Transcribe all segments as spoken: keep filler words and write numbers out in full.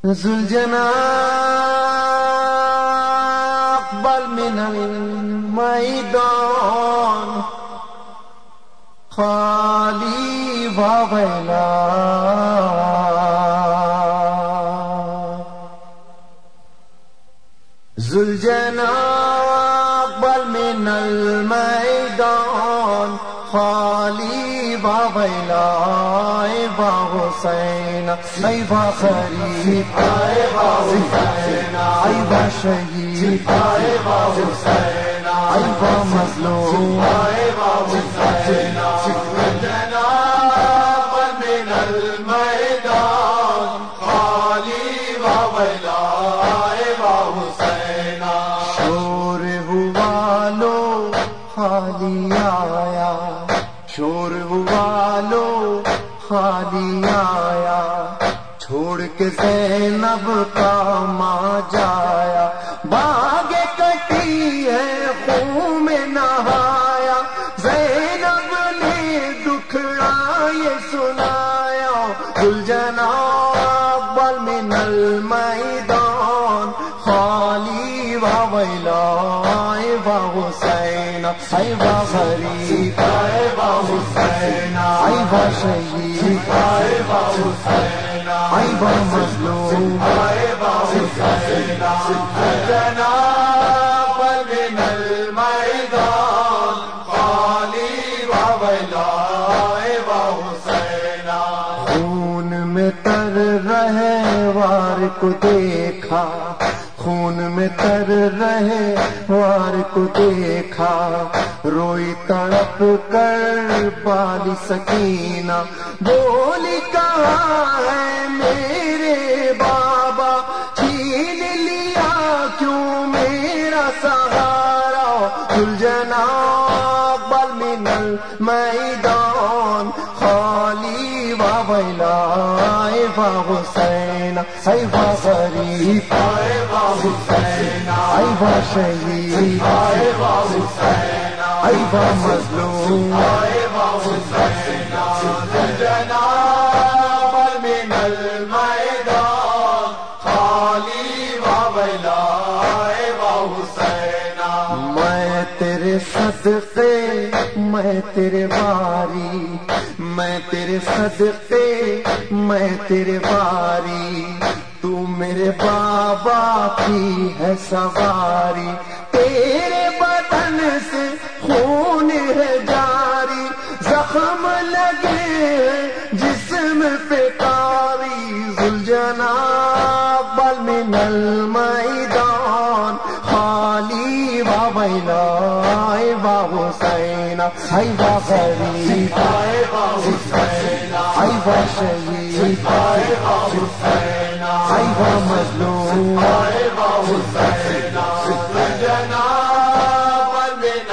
ذوالجناح اقبل من المیدان خالی و ویلا ذوالجناح اقبل من المیدان خالی و ویلا ای با حسین ای با خریف ای با حسین ای با شہید ای با حسین ای با مظلوم ای با حسین ذوالجناح من المیدان خالی و ویلا ای با حسین شور ہوا لو خالی آیا شور ہوا لو خالی آیا چھوڑ کے زینب کا ماں جایا باغ کٹی ہے خون میں نہایا زینب نے دکھڑا یہ سنایا ذوالجناح اقبل من المیدان خالی و ویلا ای با حسین ای با غریب ای با حسین ای با شہید ای با حسین ای با مظلوم ای با حسین ذوالجناح من المیدان خالی و ویلا ای با حسین خون میں تر رہے وار کو دیکھا خون میں تر رہے وار کو دیکھا روئی تڑپ کر بالی سکینہ بولی کہاں ہے میرے بابا چھین لیا کیوں میرا سہارا ذوالجناح اقبل من المیدان خالی و ویلا ای با حسین ای با غریب ای با حسین ای با شہید ای با حسین ای با مظلوم ای با حسین ذوالجناح من المیدان خالی و ویلا ای با حسین میں تیرے صدقے میں تیرے باری میں تیرے صدقے میں تیرے باری تو میرے بابا کی ہے سواری تیرے بدن سے خون ہے جاری زخم لگے جسم پہ کاری ذوالجناح اقبل من المیدان خالی و ویلا ای با حسین ای با غریب ای با حسین ای با شہید ای با حسین ای با مظلوم ای با حسین ذوالجناح من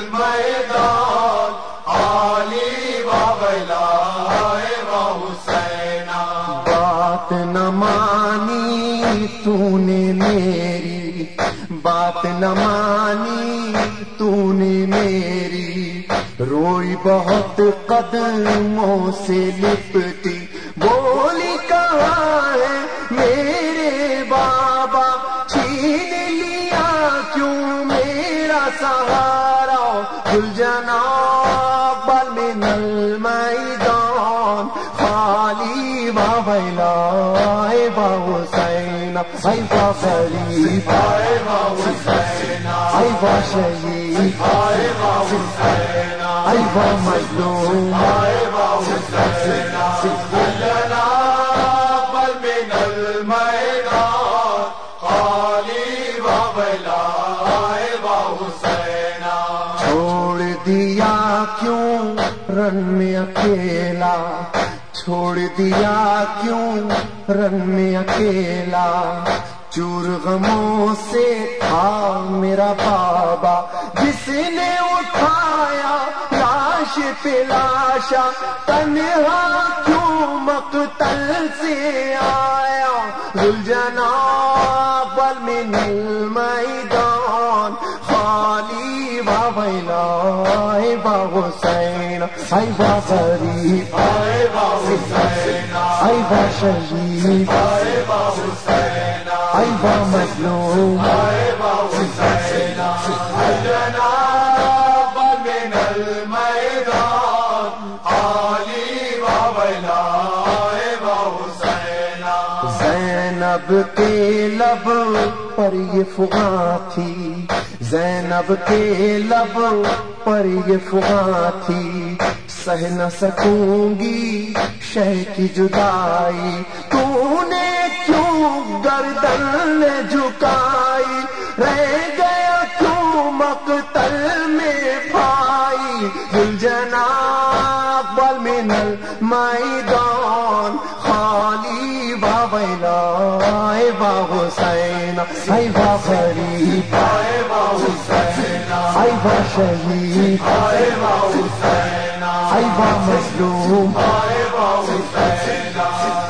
المیدان خالی و ویلا ای با حسین بات نہ مانی تو نے میری بات نہ مانی تو نے میری روئی بہت قدموں سے لپٹی بولی کہاں ہے میرے بابا چھین لیا کیوں میرا سہارا ذوالجناح اقبل من المیدان خالی و ویلا ای با حسین ای با غریب ای با حسین ای با شہید ای با حسین ای با مظلوم ای با حسین ذوالجناح من المیدان خالی و ویلا ای با حسین چھوڑ دیا کیوں رن میں اکیلا چھوڑ دیا کیوں رن میں اکیلا چور غموں سے تھا میرا بابا جس نے اٹھایا لاش پہ لاشا تنہا کیوں مقتل سے آیا ذوالجناح من المیدان خالی و ویلا ای با حسین ای با غریب ای با حسین ای با شہید ای با حسین ای با مظلوم ای با حسین الجناب من المیدان علی و ویلا ای با حسین زینب کے لب پر یہ فغاں تھی زینب کے لب پر یہ فغاں تھی سہ نہ سکوں گی شہ کی جدائی تو نے کیوں گردن جھکائی رہ گیا کیوں مقتل میں بھائی ذوالجناب من المیدان خالی و ویلا ای با حسین ای با غریب ای با حسین ای با شہید ای با حسین ای با مظلوم ای با حسین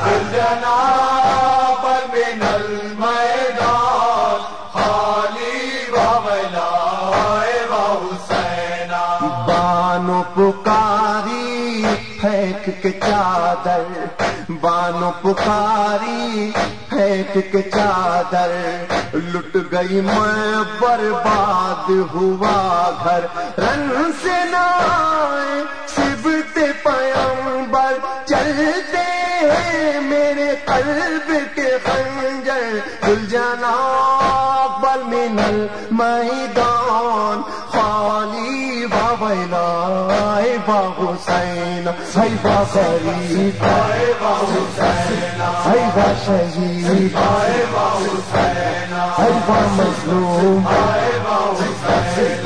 الجناب من المیدان خالی و ویلا ای با حسین بانو پکاری پھینک کے چادر بانو پکاری پھینک کے چادر لٹ گئی میں برباد ہوا گھر رن سے نہ آئے صبت پیمبر چلتے ہیں میرے قلب کے خنجر ذوالجناب من المیدان خالی و ویلا ای با حسین ای با غریب ای با حسین ای با شہید ای با حسین ای با مظلوم ای با حسین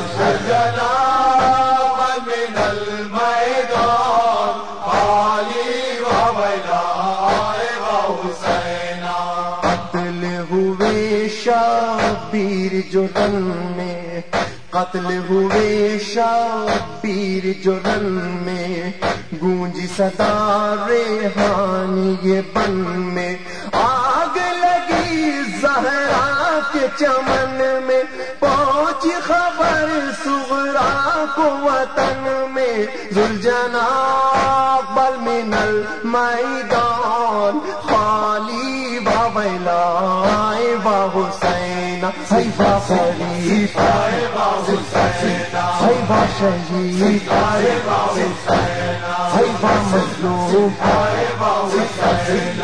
الجناب من المیدان خالی و ویلا ای با حسین قتل ہوئے شبیر جو رن میں قتل ہوئے شبیر جو رن میں گونجی صدا ریحان یہ بن میں آگ لگی زہرا کے چمن میں پہنچی خبر صغرا کو وطن میں ذوالجناب من المیدان خالی و ویلا ای با حسین ای با غریب ای با حسین ای با شہید ای با حسین ای با مظلوم ای با حسین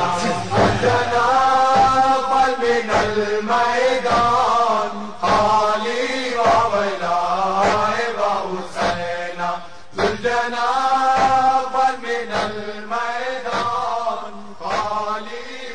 الجناب من المیدان خالی و ویلا ای با حسین ذوالجناب من المیدان خالی